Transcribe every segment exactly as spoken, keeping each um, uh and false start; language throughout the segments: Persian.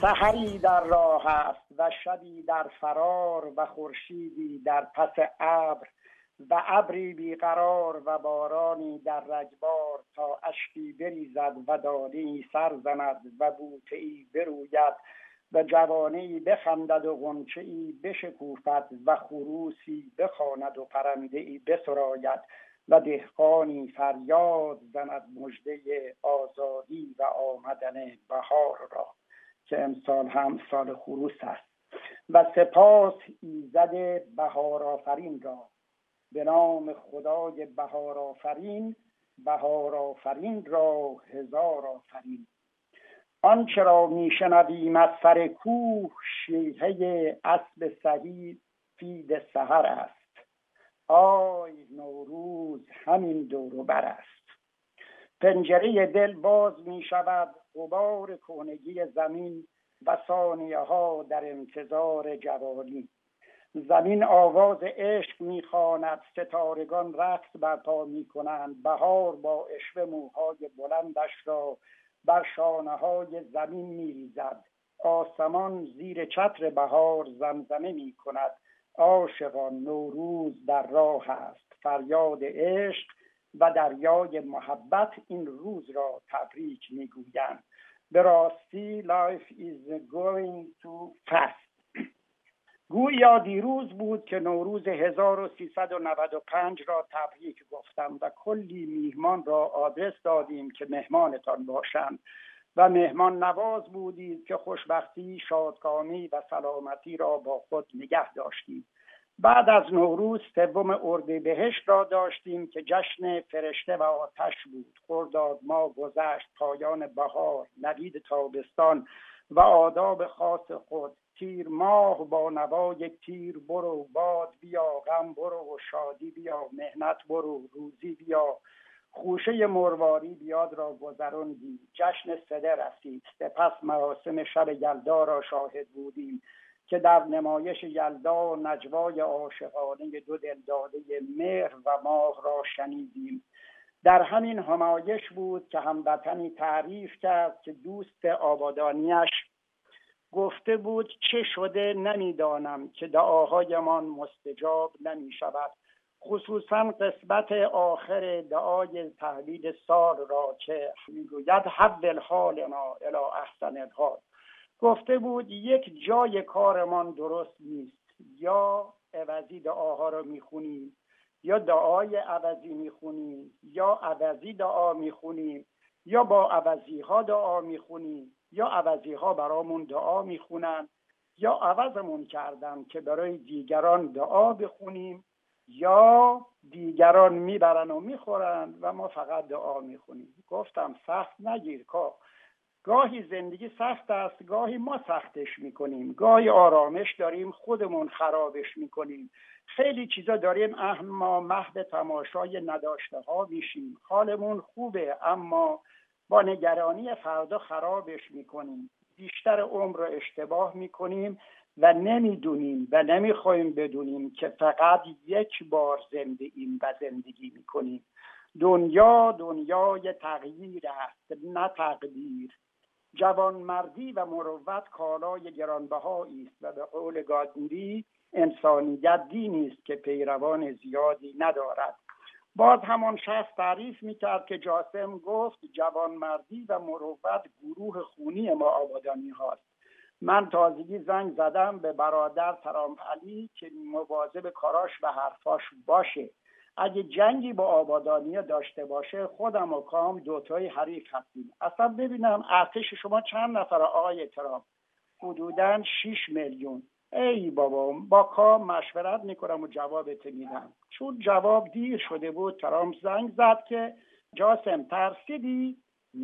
سحری در راه است و شبی در فرار و خورشیدی در پس ابر و ابری بیقرار و بارانی در رگبار، تا اشکی بریزد و دانه‌ای سر زند و بوته‌ای بروید و جوانه‌ای بخندد و غنچه‌ای بشکوفد و خروسی بخواند و پرنده‌ای بسراید و دهقانی فریاد زند مژده آزادی و آمدن بهار را، که امسال هم سال خروس است. و سپاس ایزد بهار آفرین را، به نام خدای بهار آفرین، بهار آفرین را هزار آفرین. آنچه را میشنویم از سر کوه، شیهه اسب سهی فید سحر است. آی نوروز همین دور و بر است. پنجره دل باز می شود، غبار کهنگی زمین و ثانیه ها در انتظار جوانی. زمین آواز عشق می خواند، ستارگان رقص برپا می کنند. بهار با عشوه موهای بلندش را بر شانه های زمین می ریزد. آسمان زیر چتر بهار زمزمه می کند. عاشقان نوروز در راه است. فریاد عشق و دریای محبت این روز را تبریک می گویند. به راستی life is going too fast. گویا دیروز بود که نوروز هزار و سیصد و نود و پنج را تبریک گفتم و کلی میهمان را آدرس دادیم که مهمانتان باشند و مهمان نواز بودید که خوشبختی، شادکامی و سلامتی را با خود نگه داشتید. بعد از نوروز سوم اردیبهشت را داشتیم که جشن فرشته و آتش بود. خرداد ماه گذشت، پایان بهار، نوید تابستان و آداب خاص خود. تیر ماه با نوای تیر برو، باد بیا، غم برو و شادی بیا، مهنت برو، روزی بیا، خوشه مرواری بیاد را گذراندیم. جشن سده رسید، سپس مراسم شب یلدا را شاهد بودیم که در نمایش یلدا نجوای عاشقانه دو دلداده مهر و ماه را شنیدیم. در همین همایش بود که هموطنی تعریف کرد که دوست آبادانیش گفته بود چه شده نمیدانم که دعاهایمان مستجاب نمی شود، خصوصا قسمت آخر دعای تحویل سال را که میگوید حول حالنا الی احسن الحال. گفته بود یک جای کارمان درست نیست، یا عوضی دعاها رو میخونیم یا دعای عوضی میخونیم یا عوضی دعا میخونیم یا با عوضی ها دعا میخونیم یا عوضی ها برامون دعا میخونن یا عوضمون کردن که برای دیگران دعا بخونیم یا دیگران میبرن و میخورن و ما فقط دعا میخونیم. گفتم سخت نگیر کار، گاهی زندگی سخت است، گاهی ما سختش میکنیم، گاهی آرامش داریم خودمون خرابش میکنیم، خیلی چیزا داریم اما محو تماشای نداشته ها میشیم. حالمون خوبه اما با نگرانی فردا خرابش میکنیم. بیشتر عمر رو اشتباه میکنیم و نمیدونیم و نمیخوایم بدونیم که فقط یک بار زنده ایم و زندگی میکنیم. دنیا دنیای تغییر است نه تقدیر. جوانمردی و مروت کالای گرانبهایی است و به قول گاندی انسانیت دینی است که پیروان زیادی ندارد. باز همان شخص تعریف میکرد که جاسم گفت جوانمردی و مروت گروه خونی ما آبادانی هاست. من تازگی زنگ زدم به برادر ترامپ علی که مواظب کاراش و حرفاش باشه. اگه جنگی با آبادانی داشته باشه خودم و کام دوتای حریف هستیم. اصلا ببینم ارتش شما چند نفر آقای ترامپ؟ حدوداً شش میلیون. ای بابا با کام مشورت میکنم و جوابت میدم. چون جواب دیر شده بود ترامپ زنگ زد که جاسم ترسیدی؟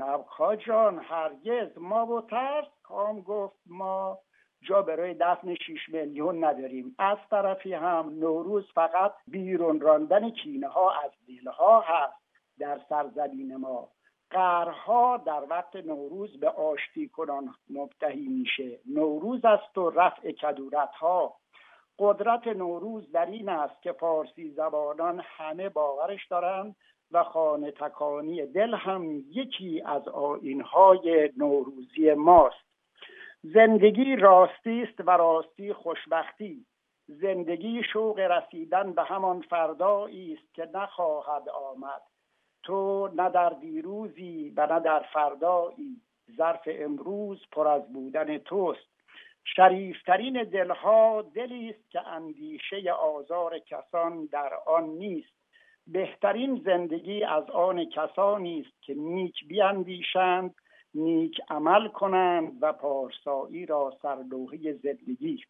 نه جان هرگز. ما با ترس؟ کام گفت ما جا برای دفن شش میلیون نداریم. از طرفی هم نوروز فقط بیرون راندن کینه ها از دلها هست در سرزمین ما. قهرها در وقت نوروز به آشتی کنان مبتهی میشه. نوروز است و رفع کدورت ها. قدرت نوروز در این است که فارسی زبانان همه باورش دارن و خانه تکانی دل هم یکی از آیین‌های نوروزی ماست. زندگی راستی است و راستی خوشبختی. زندگی شوق رسیدن به همان فردایی است که نخواهد آمد. تو نه در دیروزی و نه در فردایی، ظرف امروز پر از بودن توست. شریفترین دلها دلی است که اندیشه آزار کسان در آن نیست. بهترین زندگی از آن کسانی است که نیک بیندیشند، نیک عمل کنند و پارسایی را سرلوحه زندگی.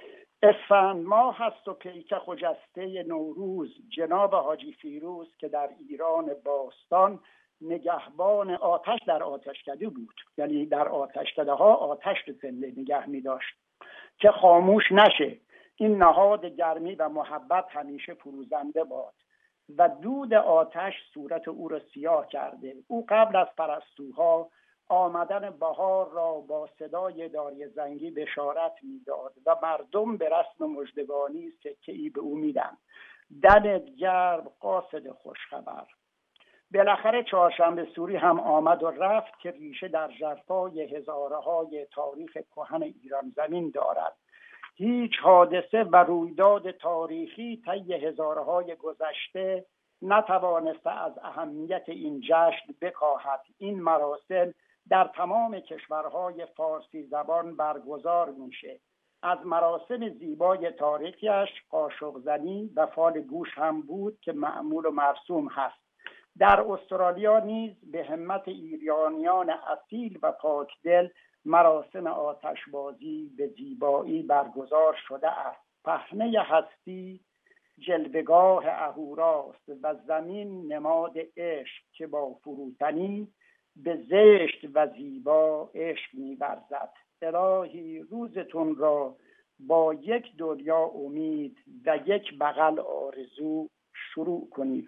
اسفند ماه هست و پیک خجسته نوروز. جناب حاجی فیروز که در ایران باستان نگهبان آتش در آتشکده بود، یعنی در آتشکده ها آتش به زنده نگه می داشت که خاموش نشه. این نهاد گرمی و محبت همیشه فروزنده باد و دود آتش صورت او را سیاه کرده. او قبل از پرستوها آمدن بهار را با صدای داری زنگی بشارت میداد و مردم به رسم مژدگانی سکه‌ای به او میدن. دلت گرم قاصد خوشخبر. بالاخره چهارشنبه سوری هم آمد و رفت که ریشه در ژرفای هزاره‌های تاریخ کهن ایران زمین دارد. هیچ حادثه و رویداد تاریخی طی هزاره‌های گذشته نتوانسته از اهمیت این جشن بکاهد. این مراسم در تمام کشورهای فارسی زبان برگزار میشه. از مراسم زیبای تاریخیش قاشق زنی و فال گوش هم بود که معمول و مرسوم هست. در استرالیا نیز به همت ایرانیان اصیل و پاکدل مراسم آتشبازی به زیبایی برگزار شده است. پهنه هستی جلوه‌گاه اهوراست و زمین نماد عشق که با فروتنی به زشت و زیبا عشق می‌ورزد. الهی روزتون را با یک دنیا امید و یک بغل آرزو شروع کنید.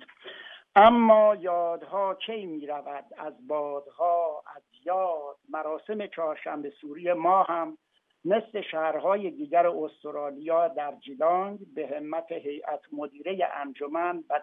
اما یادها کی می رود از بادها از یاد. مراسم چهارشنبه سوری ما هم مثل شهرهای دیگر استرالیا در جیلانگ به همت هیئت مدیره انجمن و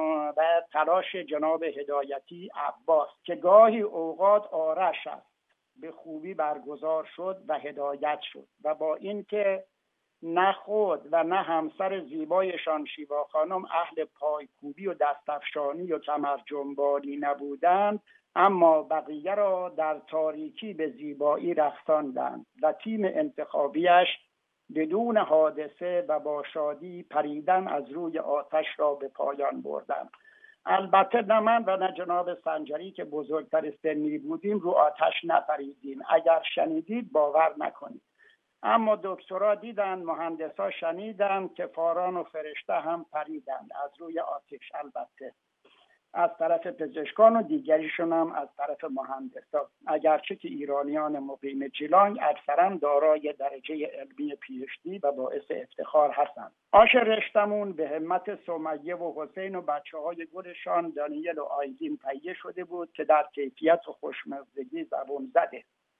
تلاش جناب هدایتی عباس که گاهی اوقات آرش است به خوبی برگزار شد و هدایت شد و با اینکه نه خود و نه همسر زیبایشان شیوا خانم اهل پایکوبی و دستفشانی و کمر جنبانی نبودند، اما بقیه را در تاریکی به زیبایی رقصاندند و تیم انتخابیش بدون حادثه و با شادی پریدن از روی آتش را به پایان بردند. البته نه من و نه جناب سنجری که بزرگتر سنی بودیم رو آتش نپریدیم. اگر شنیدید باور نکنید. اما دکترها دیدن، مهندسا شنیدن که فاران و فرشته هم پریدند از روی آتش، البته از طرف پزشکان و دیگریشون هم از طرف مهندسا، اگرچه که ایرانیان مقیم جیلانگ اکثرا دارای درجه علمی پی اچ دی و باعث افتخار هستند. آش رشتمون به همت سمیه و حسین و بچه های گلشان دانیل و آیدین تهیه شده بود که در کیفیت و خوشمزگی زبون زده.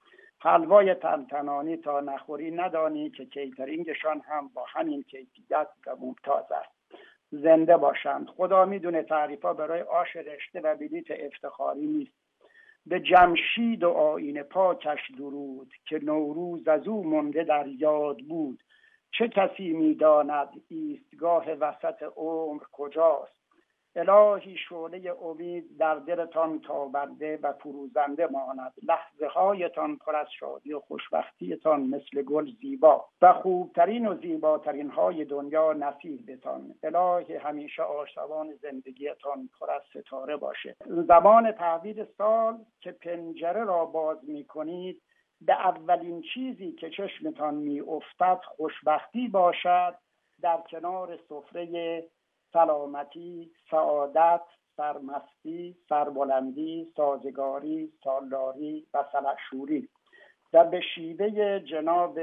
حلوای تنتنانی تا نخوری ندانی که کیترینگشان هم با همین کیفیت و ممتاز است. زنده باشند. خدا میدونه تعریفا برای آش رشته و بلیت افتخاری نیست. به جمشید و آیین پاکش درود که نوروز از او مونده در یاد بود. چه کسی میداند ایستگاه وسط عمر کجاست؟ الهی شعله امید در دلتان تابنده و فروزنده ماند. لحظه هایتان پر از شادی و خوشبختیتان مثل گل زیبا و خوبترین و زیباترین های دنیا نصیب بتان. الهی همیشه آسمان زندگیتان پر از ستاره باشه. زمان تحویل سال که پنجره را باز می کنید به اولین چیزی که چشمتان می افتد خوشبختی باشد در کنار سفره سلامتی، سعادت، سرمستی، سربلندی، سازگاری، سالاری و سلحشوری. و به شیوه جناب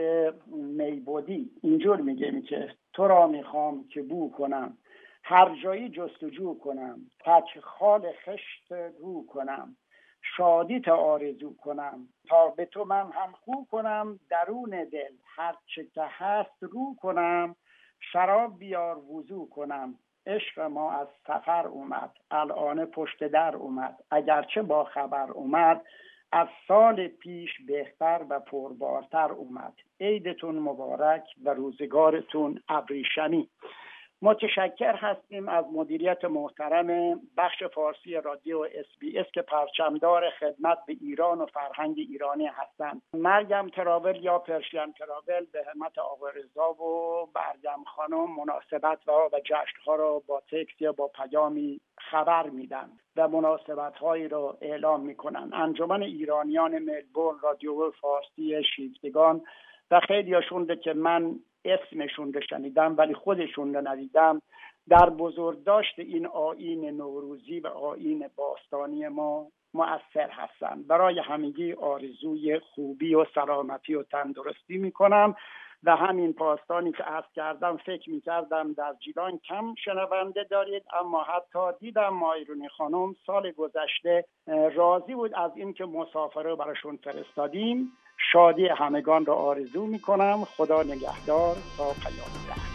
میبودی اینجور میگه که تو را میخوام که بو کنم، هر جایی جستجو کنم، تک خال خشت رو کنم، شادی تا آرزو کنم، تا به تو من هم خو کنم، درون دل هر چه که هست رو کنم، شراب بیار وضو کنم. عشق ما از سفر اومد، الان پشت در اومد، اگرچه با خبر اومد، از سال پیش بهتر و پربارتر اومد. عیدتون مبارک و روزگارتون ابریشمی. متشکر هستیم از مدیریت محترم بخش فارسی رادیو اس بی اس که پرچمدار خدمت به ایران و فرهنگ ایرانی هستند. مریم تراول یا پرشین تراول به همت آقا رضا و مریم خانم مناسبت ها و جشن ها را با تکست یا با پیامی خبر میدن و مناسبت هایی را اعلام میکنن. انجمن ایرانیان ملبورن رادیو فارسی شیفتگان و خیلی هاشون که من اسمشون رو شنیدم ولی خودشون رو ندیدم، در بزرگداشت این آیین نوروزی و آیین باستانی ما مؤثر هستند. برای همگی آرزوی خوبی و سلامتی و تندرستی میکنم و همین پاستانی که عرض کردم فکر میکردم در جیلان کم شنونده دارید، اما حتی دیدم مایرونی خانم سال گذشته راضی بود از این که مسافره براشون فرستادیم. شادی همگان را آرزو میکنم. خدا نگهدار تا پیام بعد.